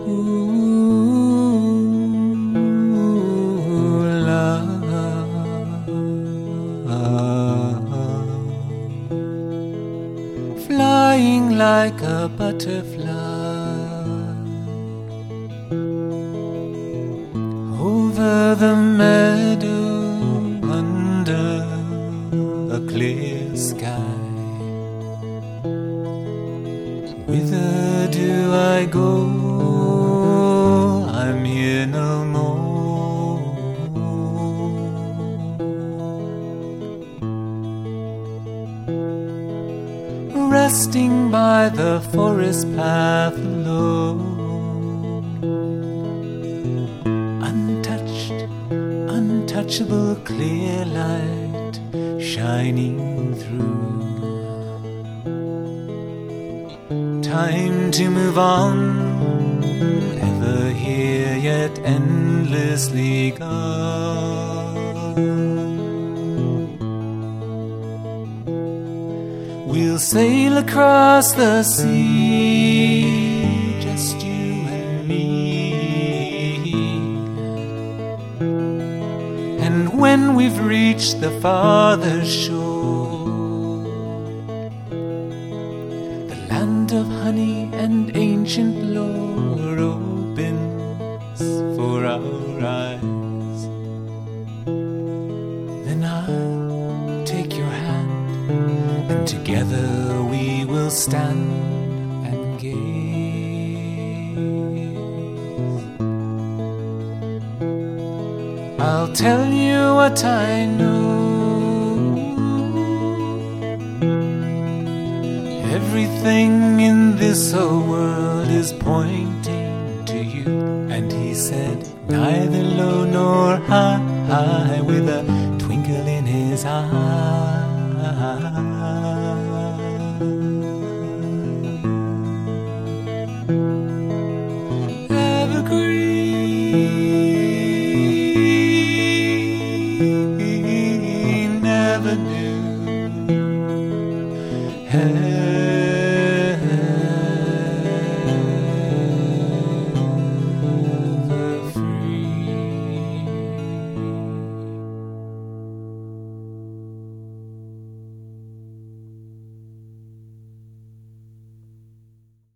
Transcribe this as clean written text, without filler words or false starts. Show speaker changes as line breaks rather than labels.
Flying like a butterfly over the meadow under a clear sky. Whither do I go? I'm here no more. Resting by the forest path alone, untouched, untouchable clear light shining through. Time to move on, ever here yet endlessly gone. We'll sail across the sea, just you and me. And when we've reached the farther shore, the land of honey and ancient lore opens for our eyes. Then I'll take your hand, and together we will stand and gaze. I'll tell you what I know. Everything in this whole world is pointing to you. And he said, neither low nor high, with a twinkle in his eye. Evergreen avenue.